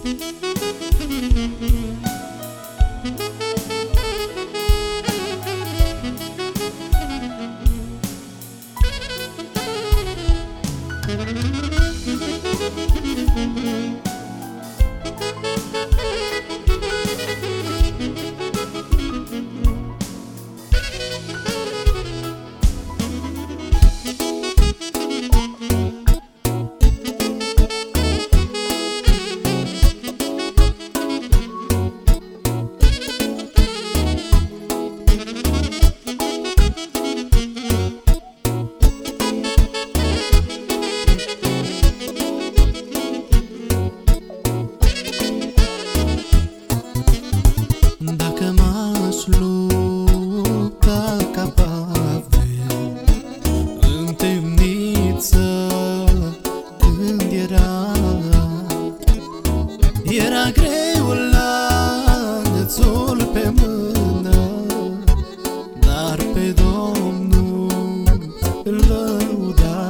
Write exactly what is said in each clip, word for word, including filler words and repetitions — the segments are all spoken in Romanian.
Era greu lanțul pe mână, dar pe Domnul îl lăuda.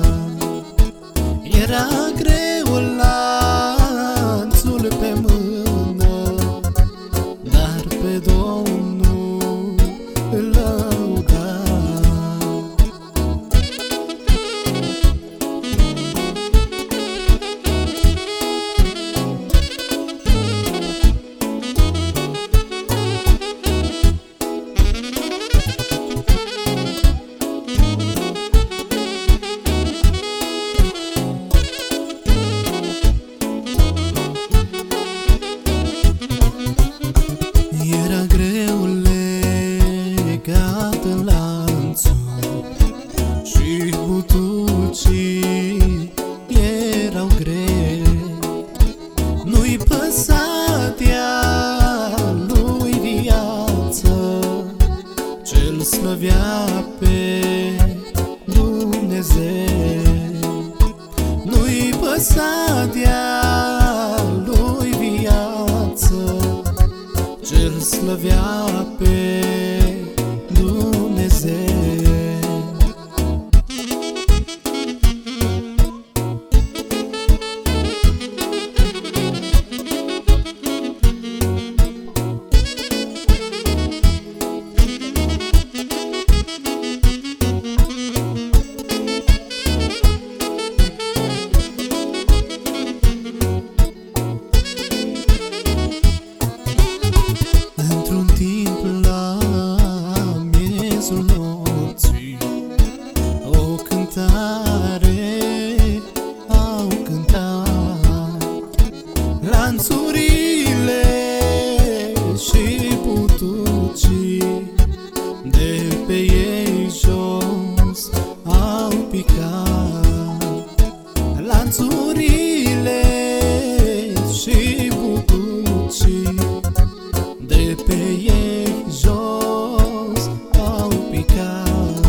Era greu lanțul pe mână, dar pe Domnul îl lăuda. Era greu legat în lanțuri și butucii erau grei. Nu-i păsa de-a lui viață, ce-l slăvea pe Dumnezeu. Nu-i păsa de-a lui viață, ce-l slăvea pe Dumnezeu. Într-un timp la miezul nopții, o cântare au cântat. Lanțurile și butucii de pe ei jos au picat. Lanțurile și butucii de pe ei jos au picat.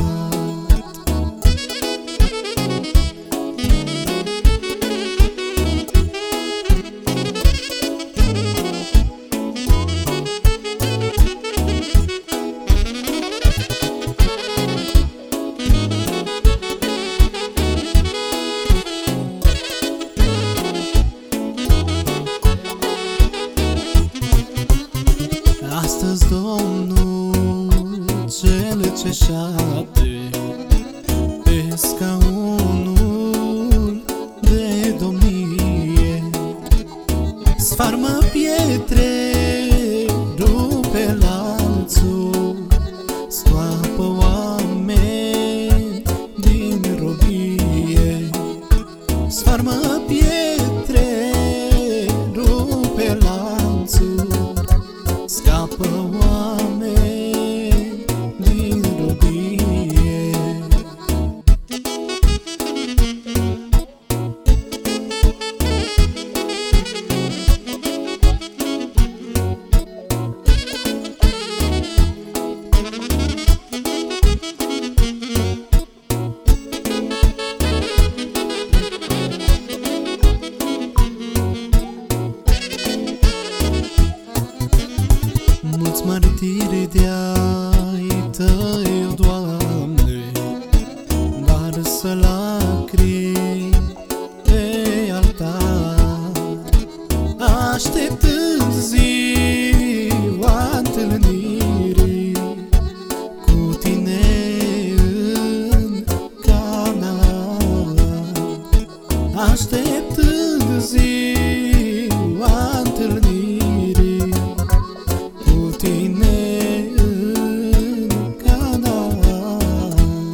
Astăzi Domnul cel ce șade pe scaunul de domnie sfarmă pietre, rupe lanțuri, scoapă oameni din robie. Sfarmă pietre, rupe lanțuri, scapă oameni din robie. așteptând ziua întâlnirii cu tine în Canaan.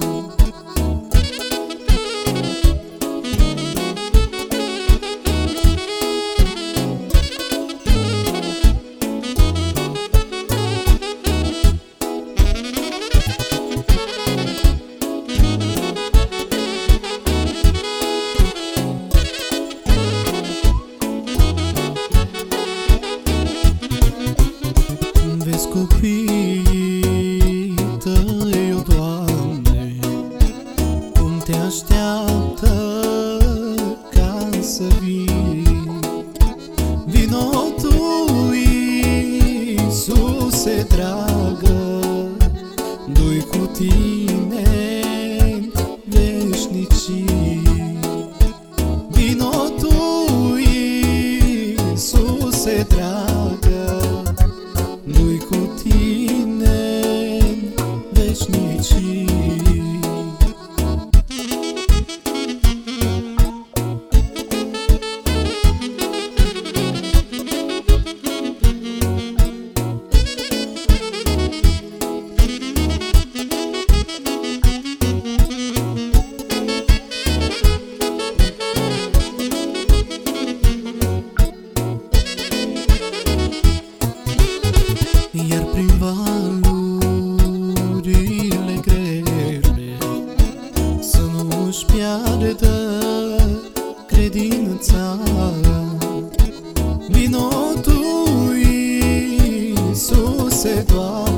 Vezi copiii tăi, o Doamne, cum te așteaptă ca să vii. Vino Tu, Iisuse dragă, du-i cu tine veșnicii. Vino Tu, Iisuse dragă, du-i cu tine veșnicii. Iar prin valurile grele să nu-și piardă credința. Vino Tu, Iisuse, Doamne,